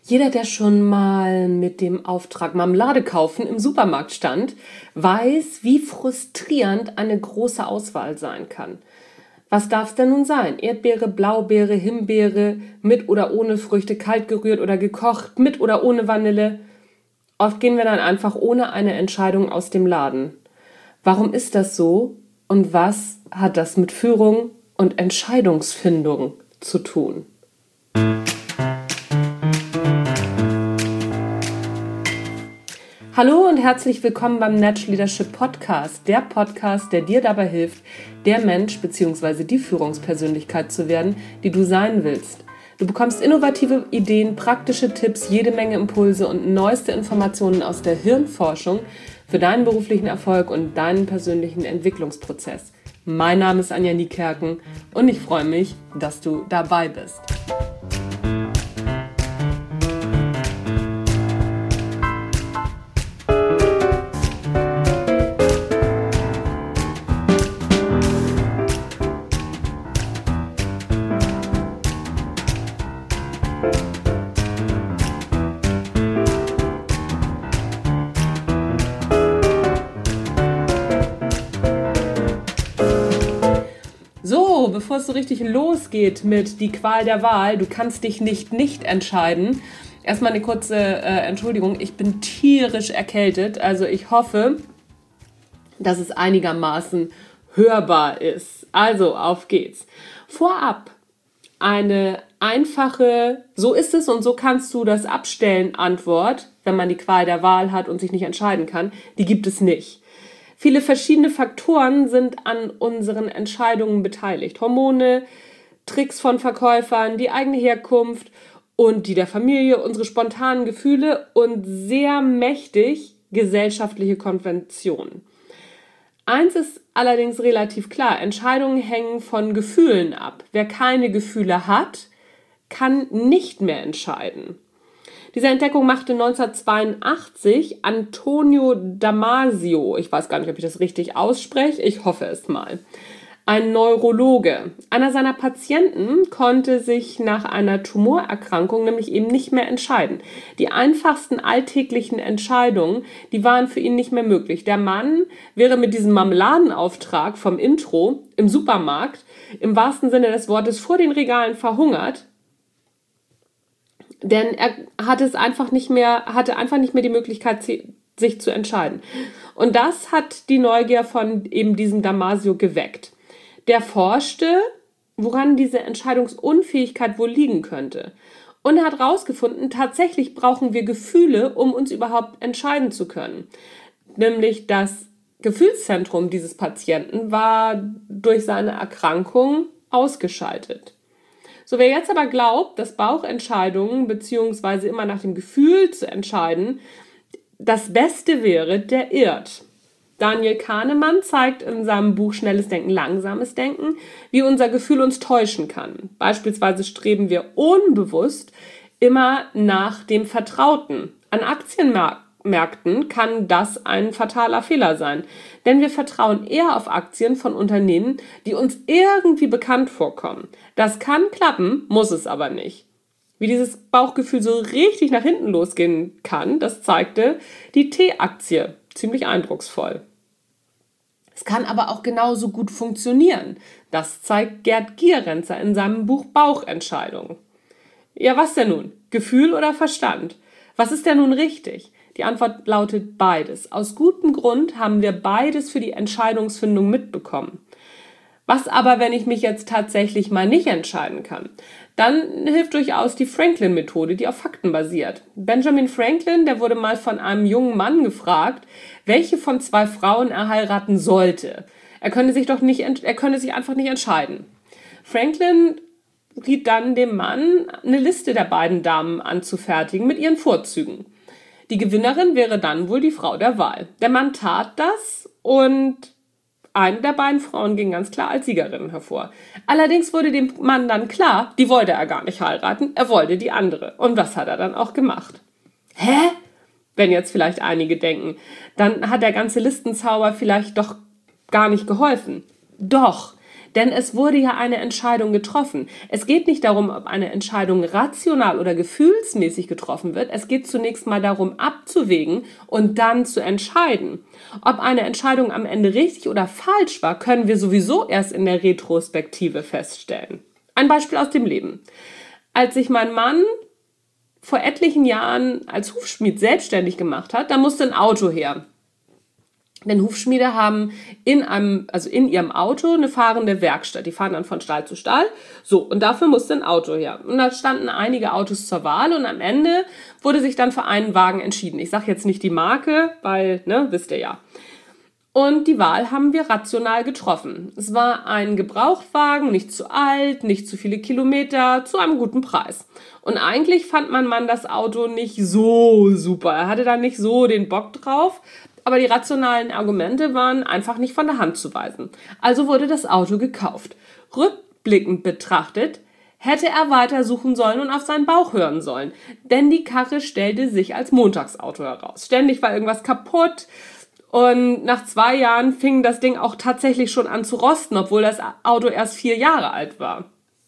Jeder, der schon mal mit dem Auftrag Marmelade kaufen im Supermarkt stand, weiß, wie frustrierend eine große Auswahl sein kann. Was darf es denn nun sein? Erdbeere, Blaubeere, Himbeere, mit oder ohne Früchte, kalt gerührt oder gekocht, mit oder ohne Vanille? Oft gehen wir dann einfach ohne eine Entscheidung aus dem Laden. Warum ist das so und was hat das mit Führung und Entscheidungsfindung zu tun? Hallo und herzlich willkommen beim Natural Leadership Podcast, der Podcast, der dir dabei hilft, der Mensch bzw. die Führungspersönlichkeit zu werden, die du sein willst. Du bekommst innovative Ideen, praktische Tipps, jede Menge Impulse und neueste Informationen aus der Hirnforschung für deinen beruflichen Erfolg und deinen persönlichen Entwicklungsprozess. Mein Name ist Anja Niekerken und ich freue mich, dass du dabei bist. So, bevor es so richtig losgeht mit die Qual der Wahl, du kannst dich nicht entscheiden. Erstmal eine kurze Entschuldigung, ich bin tierisch erkältet, also ich hoffe, dass es einigermaßen hörbar ist. Also, auf geht's. Vorab eine einfache, so ist es und so kannst du das abstellen Antwort, wenn man die Qual der Wahl hat und sich nicht entscheiden kann, die gibt es nicht. Viele verschiedene Faktoren sind an unseren Entscheidungen beteiligt. Hormone, Tricks von Verkäufern, die eigene Herkunft und die der Familie, unsere spontanen Gefühle und sehr mächtig gesellschaftliche Konventionen. Eins ist allerdings relativ klar, Entscheidungen hängen von Gefühlen ab. Wer keine Gefühle hat, kann nicht mehr entscheiden. Diese Entdeckung machte 1982 Antonio Damasio, ich weiß gar nicht, ob ich das richtig ausspreche, ich hoffe es mal, ein Neurologe. Einer seiner Patienten konnte sich nach einer Tumorerkrankung nämlich eben nicht mehr entscheiden. Die einfachsten alltäglichen Entscheidungen, die waren für ihn nicht mehr möglich. Der Mann wäre mit diesem Marmeladenauftrag vom Intro im Supermarkt im wahrsten Sinne des Wortes vor den Regalen verhungert, denn er hatte einfach nicht mehr die Möglichkeit, sich zu entscheiden. Und das hat die Neugier von eben diesem Damasio geweckt. Der forschte, woran diese Entscheidungsunfähigkeit wohl liegen könnte. Und er hat herausgefunden, tatsächlich brauchen wir Gefühle, um uns überhaupt entscheiden zu können. Nämlich das Gefühlszentrum dieses Patienten war durch seine Erkrankung ausgeschaltet. So, wer jetzt aber glaubt, dass Bauchentscheidungen bzw. immer nach dem Gefühl zu entscheiden das Beste wäre, der irrt. Daniel Kahnemann zeigt in seinem Buch Schnelles Denken, Langsames Denken, wie unser Gefühl uns täuschen kann. Beispielsweise streben wir unbewusst immer nach dem Vertrauten. An Aktienmärkten kann das ein fataler Fehler sein, denn wir vertrauen eher auf Aktien von Unternehmen, die uns irgendwie bekannt vorkommen. Das kann klappen, muss es aber nicht. Wie dieses Bauchgefühl so richtig nach hinten losgehen kann, das zeigte die T-Aktie ziemlich eindrucksvoll. Es kann aber auch genauso gut funktionieren. Das zeigt Gerd Gigerenzer in seinem Buch Bauchentscheidungen. Ja, was denn nun? Gefühl oder Verstand? Was ist denn nun richtig? Die Antwort lautet beides. Aus gutem Grund haben wir beides für die Entscheidungsfindung mitbekommen. Was aber, wenn ich mich jetzt tatsächlich mal nicht entscheiden kann? Dann hilft durchaus die Franklin-Methode, die auf Fakten basiert. Benjamin Franklin, der wurde mal von einem jungen Mann gefragt, welche von zwei Frauen er heiraten sollte. Er könne sich einfach nicht entscheiden. Franklin riet dann dem Mann, eine Liste der beiden Damen anzufertigen mit ihren Vorzügen. Die Gewinnerin wäre dann wohl die Frau der Wahl. Der Mann tat das und eine der beiden Frauen ging ganz klar als Siegerin hervor. Allerdings wurde dem Mann dann klar, die wollte er gar nicht heiraten, er wollte die andere. Und was hat er dann auch gemacht? Hä? Wenn jetzt vielleicht einige denken, dann hat der ganze Listenzauber vielleicht doch gar nicht geholfen. Doch, Denn es wurde ja eine Entscheidung getroffen. Es geht nicht darum, ob eine Entscheidung rational oder gefühlsmäßig getroffen wird. Es geht zunächst mal darum, abzuwägen und dann zu entscheiden. Ob eine Entscheidung am Ende richtig oder falsch war, können wir sowieso erst in der Retrospektive feststellen. Ein Beispiel aus dem Leben. Als sich mein Mann vor etlichen Jahren als Hufschmied selbstständig gemacht hat, da musste ein Auto her. Denn Hufschmiede haben in ihrem Auto eine fahrende Werkstatt. Die fahren dann von Stall zu Stall. So, und dafür musste ein Auto her. Und da standen einige Autos zur Wahl und am Ende wurde sich dann für einen Wagen entschieden. Ich sage jetzt nicht die Marke, weil, wisst ihr ja. Und die Wahl haben wir rational getroffen. Es war ein Gebrauchtwagen, nicht zu alt, nicht zu viele Kilometer, zu einem guten Preis. Und eigentlich fand mein Mann das Auto nicht so super. Er hatte da nicht so den Bock drauf, aber die rationalen Argumente waren einfach nicht von der Hand zu weisen. Also wurde das Auto gekauft. Rückblickend betrachtet hätte er weiter suchen sollen und auf seinen Bauch hören sollen. Denn die Karre stellte sich als Montagsauto heraus. Ständig war irgendwas kaputt. Und nach 2 Jahren fing das Ding auch tatsächlich schon an zu rosten, obwohl das Auto erst 4 Jahre alt war.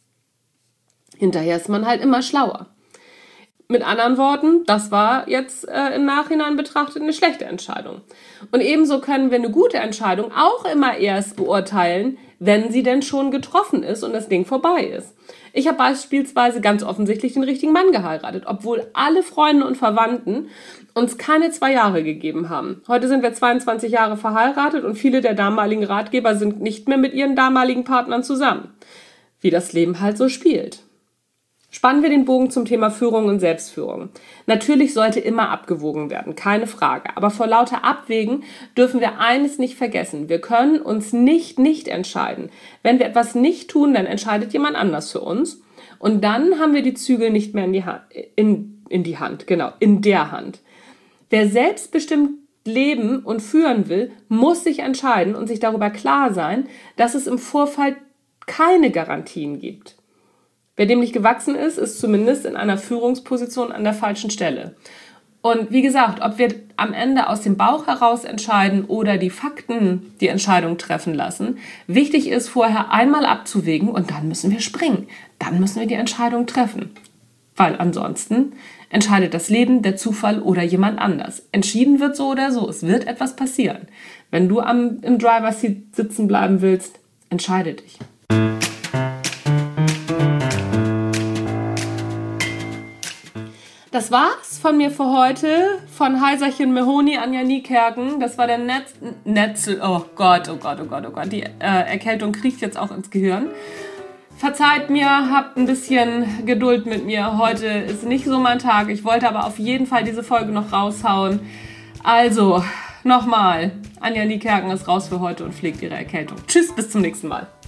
Hinterher ist man halt immer schlauer. Mit anderen Worten, das war jetzt im Nachhinein betrachtet eine schlechte Entscheidung. Und ebenso können wir eine gute Entscheidung auch immer erst beurteilen, wenn sie denn schon getroffen ist und das Ding vorbei ist. Ich habe beispielsweise ganz offensichtlich den richtigen Mann geheiratet, obwohl alle Freunde und Verwandten uns keine 2 Jahre gegeben haben. Heute sind wir 22 Jahre verheiratet und viele der damaligen Ratgeber sind nicht mehr mit ihren damaligen Partnern zusammen. Wie das Leben halt so spielt. Spannen wir den Bogen zum Thema Führung und Selbstführung. Natürlich sollte immer abgewogen werden, keine Frage. Aber vor lauter Abwägen dürfen wir eines nicht vergessen. Wir können uns nicht entscheiden. Wenn wir etwas nicht tun, dann entscheidet jemand anders für uns. Und dann haben wir die Zügel nicht mehr in der Hand. Wer selbstbestimmt leben und führen will, muss sich entscheiden und sich darüber klar sein, dass es im Vorfall keine Garantien gibt. Wer dem nicht gewachsen ist, ist zumindest in einer Führungsposition an der falschen Stelle. Und wie gesagt, ob wir am Ende aus dem Bauch heraus entscheiden oder die Fakten die Entscheidung treffen lassen, wichtig ist vorher einmal abzuwägen und dann müssen wir springen. Dann müssen wir die Entscheidung treffen. Weil ansonsten entscheidet das Leben, der Zufall oder jemand anders. Entschieden wird so oder so, es wird etwas passieren. Wenn du im Driver's Seat sitzen bleiben willst, entscheide dich. Das war's von mir für heute, von Heiserchen Mahoney, Anja Niekerken. Das war der Netzel. Oh Gott. Die Erkältung kriecht jetzt auch ins Gehirn. Verzeiht mir, habt ein bisschen Geduld mit mir. Heute ist nicht so mein Tag. Ich wollte aber auf jeden Fall diese Folge noch raushauen. Also, nochmal. Anja Niekerken ist raus für heute und pflegt ihre Erkältung. Tschüss, bis zum nächsten Mal.